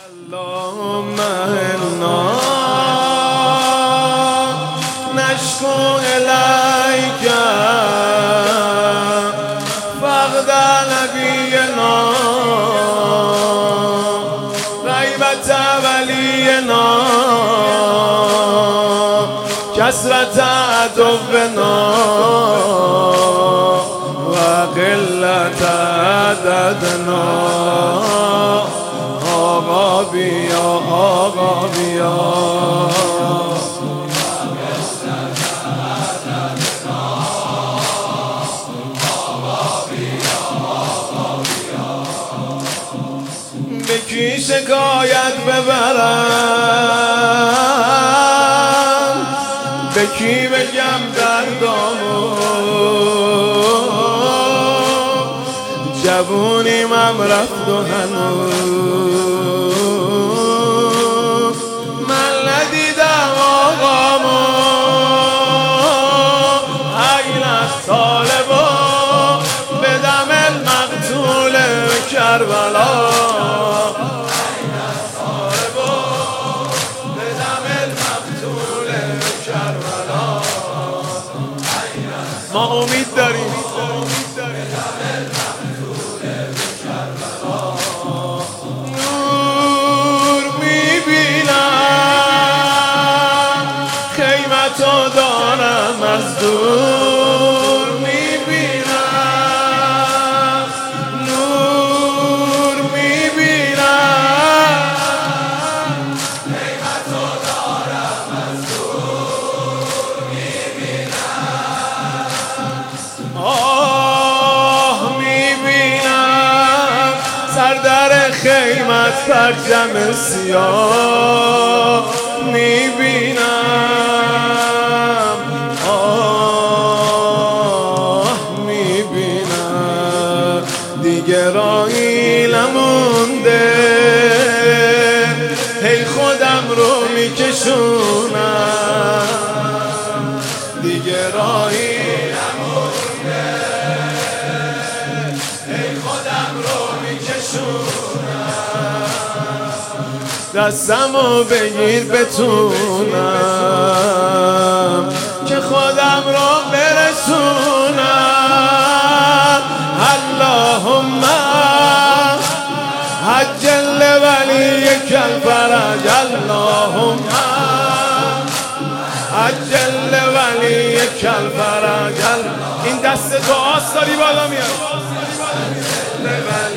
اللهم انا نشكو إليك فقد نبينا غيبة ولينا كثرة عدونا وقلة عددنا آقا بیا آقا بیا به کی شکایت ببرم به کی بگم دردامو جوونیم هم رفت و هنوز من ندیدم آقامو این از طالبا به دم المقتول کربلا این از طالبا به دم المقتول کربلا ما امید داریم تو دارم از دور میبینم نور میبینم قیمت تو دارم از دور میبینم آه میبینم سر در خیمت پرچم سیاه میبینم دیگه راهی نمونده هی خودم رو میکشونم دیگه راهی نمونده هی خودم رو میکشونم دستمو بگیر بتونم که خودم رو برسونم اللهم عجل ولیک الفرج اللهم عجل ولیک الفرج این دست دعاست داری بالا میاد